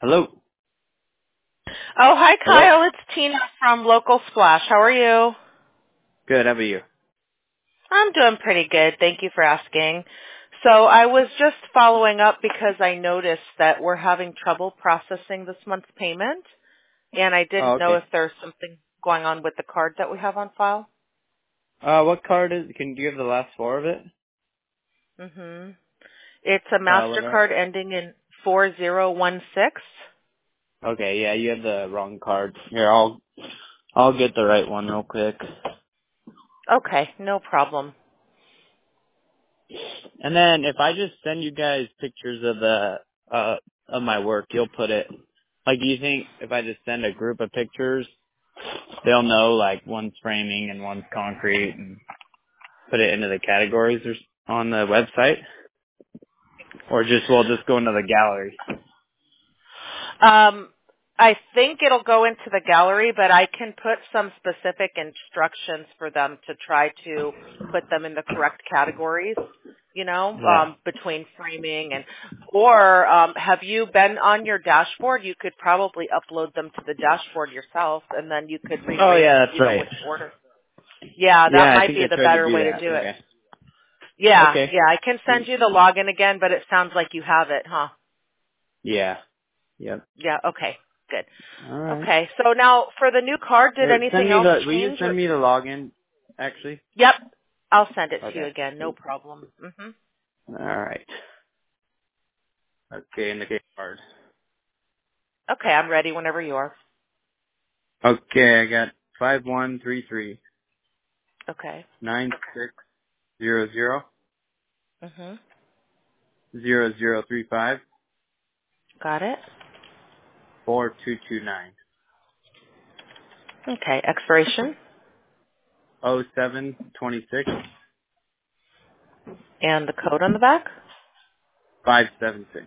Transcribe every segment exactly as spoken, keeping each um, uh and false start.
Hello. Oh, hi, Hello. Kyle. It's Tina from Local Splash. How are you? Good. How about you? I'm doing pretty good. Thank you for asking. So I was just following up because I noticed that we're having trouble processing this month's payment, and I Oh, didn't know okay. if there's something going on with the card that we have on file. Uh, what card is? Can do you have the last four of it? Mm-hmm. It's a Uh, what are? MasterCard ending in four zero one six. Okay, yeah, you have the wrong card. Here, I'll I'll get the right one real quick. Okay, no problem. And then if I just send you guys pictures of the uh of my work, you'll put it. Like, do you think if I just send a group of pictures, they'll know like one's framing and one's concrete, and put it into the categories or s- on the website, or just we'll just go into the gallery? Um, I think it'll go into the gallery, but I can put some specific instructions for them to try to put them in the correct categories, you know, Yeah. um, between framing and, or um, have you been on your dashboard? You could probably upload them to the dashboard yourself, and then you could Oh rerate, yeah, that's you know, right. which order. Yeah, that Yeah, I might think be I the tried to better do way to that. do it. Okay. Yeah, Okay. yeah, I can send you the login again, but it sounds like you have it, huh? Yeah. Yep. Yeah, okay, good. All right. Okay, so now for the new card, did Or send anything me else the. Will you change? send Or me the login? Actually. yep, I'll send it to you Okay. again. No problem. hmm All right. Okay, and the gift card. Okay, I'm ready whenever you are. Okay, I got five one three three Okay. nine six zero zero hmm zero zero three five Got it. four two two nine Okay, expiration oh seven twenty six and the code on the back. five seven six.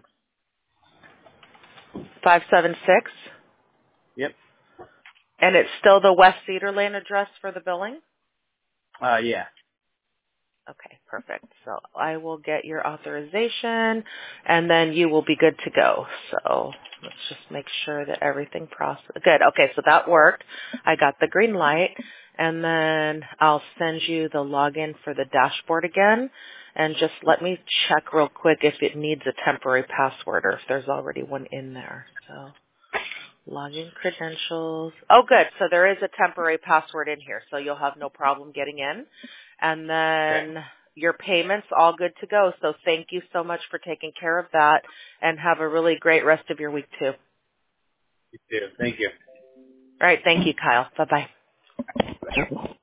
five seven six. Yep. And it's still the West Cedar Lane address for the billing? Uh, yeah. Okay, perfect. So I will get your authorization, and then you will be good to go. So let's just make sure that everything process. Good. Okay, so that worked. I got the green light, and then I'll send you the login for the dashboard again, and just let me check real quick if it needs a temporary password or if there's already one in there. So login credentials. Oh, good. So there is a temporary password in here, so you'll have no problem getting in. And Okay. then your payments all good to go. So thank you so much for taking care of that, and have a really great rest of your week too. You too. Thank you. All right. Thank you, Kyle. Bye-bye.